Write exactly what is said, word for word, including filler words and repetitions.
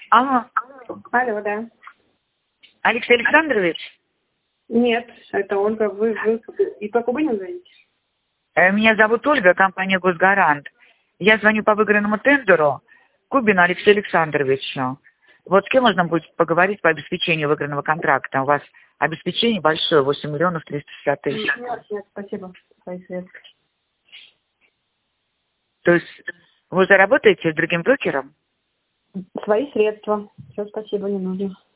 Алло. Алло, да. Алексей Александрович? Нет, это Ольга. Вы, вы Ип Кубынин звоните? Меня зовут Ольга, компания «Госгарант». Я звоню по выигранному тендеру Кубину Алексею Александровичу. Вот с кем можно будет поговорить по обеспечению выигранного контракта? У вас обеспечение большое, восемь миллионов триста шестьдесят тысяч. Нет, нет, спасибо. Свои средства. То есть вы уже работаете с другим брокером? Свои средства. Все, спасибо, не нужно.